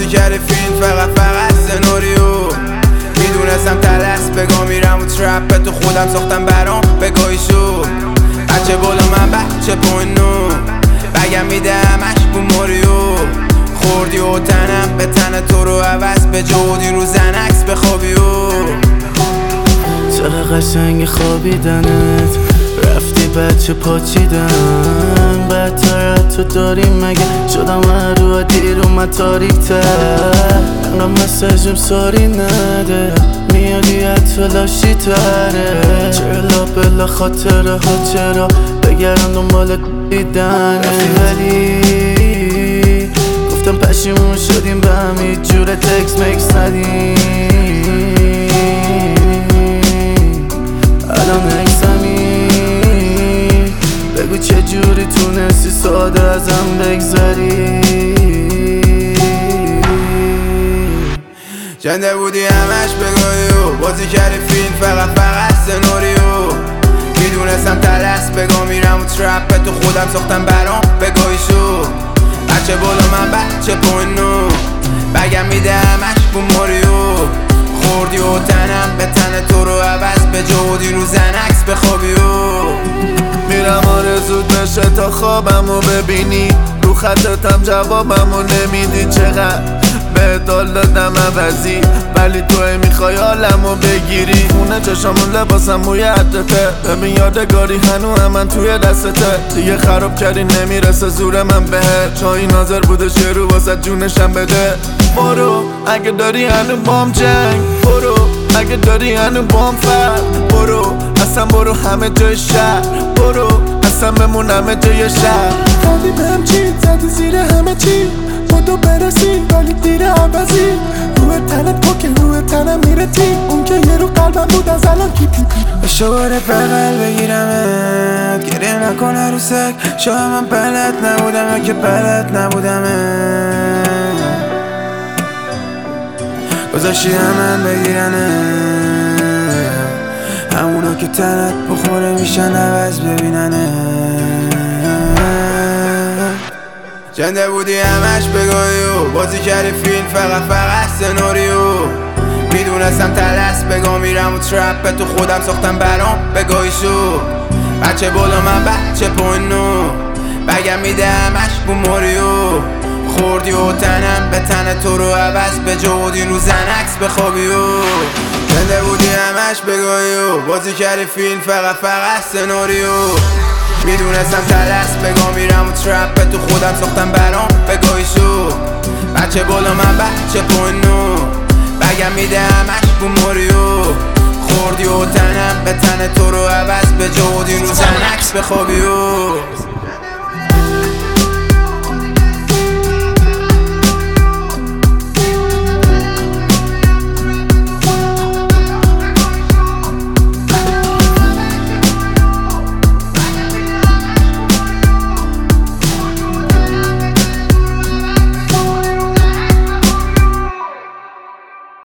بازی کردی فیلم فقط سناریو. میدونستم تلس بگاه میرم و ترپ تو خودم ساختم برام بگاهی شد. بچه بالا من بچه پوینو بگم میده همش بو ماریو. خوردی و تنم به تن تو رو عوض به جودی رو زنکس بخوابی و چرا قشنگ خوابیدنت رفتی بچه پاچیدن. بدتر تو داریم مگه شدم هر رو دیر اومد تاریک تر. انقدر مساجم ساری نده میادی اتفلاشی تره. چرا بلا خاطره ها چرا بگردم دنبال دیدن ولی گفتم پشیمون شدیم به همین جور تکس مکس ندیم. الان اکسمی بگو چه جوری تونستی ساده ازم بگذری. جنده بودی همش بگاهی و بازی کردی فیلم فقط سناریو. میدونستم تلس بگاه میرم و ترپ تو خودم ساختم برام بگاهی شد. بچه بالا من بچه پوینو بگم میده همش بو ماریو. خوردی و تنم به تن تو رو عوض به جودی رو زنکس بخوابی و میرم آرزود بشه تا خوابمو ببینی. رو خطتم جوابمو نمیدی. چقدر بهت دال دادم عوضی ولی توی میخوای حالمو بگیری. خونه چشامون لباسم موی عدته ببین یادگاری هنو من توی دستته. دیگه خراب کردی نمیرسه زور من بهت. چایی ناظر بودش یه رو واسه جونشم بده. برو اگه داری هنو بام جنگ برو. اگه داری هنو بام فرد برو. اصلا برو همه جای شهر برو. اصلا بمون همه جای شهر. دادی بهم چی زدی زیر همه چی بودو برسی ولی دیر عوضی. روی تنت پاکه روی تنم میره تی. اون که یه رو قلبم بود از الان کی پی پی. اشتباره بغل بگیرمت گریه نکن عروسک. شاید من بلد نبودم که بلد نبودم. گذاشتی همن بگیرنه همونا که تنت بخوره میشن عوض ببیننه. جنده بودی همش بگاهی و بازی کردی فیلم فقط سناریو. میدونستم تلس بگاه میرم و ترپ تو خودم ساختم برام بگاهی شد. بچه بالا من بچه پوینو بگم میده همش بو ماریو. خوردی و تنم به تن تو رو عوض به جودی رو زنکس بخوابی و جنده بودی همش بگاهی و بازی کردی فیلم فقط سناریو. میدونستم تلس بگاه میرم و ترپ تو خودم ساختم برام بگاهی شد. بچه بالا من بچه پوینو بگم میده همش بو ماریو. خوردی و تنم به تن تو رو عوض به جودی رو زنکس بخوابی و